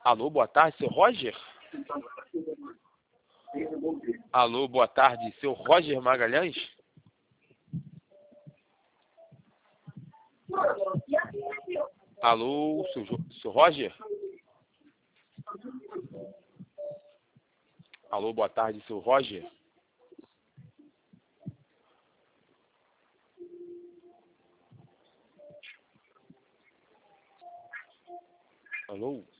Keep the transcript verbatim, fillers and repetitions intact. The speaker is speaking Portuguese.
Alô, boa tarde, seu Roger? Alô, boa tarde, seu Roger Magalhães? Alô, seu, Jo- seu Roger? Alô, boa tarde, seu Roger? Alô?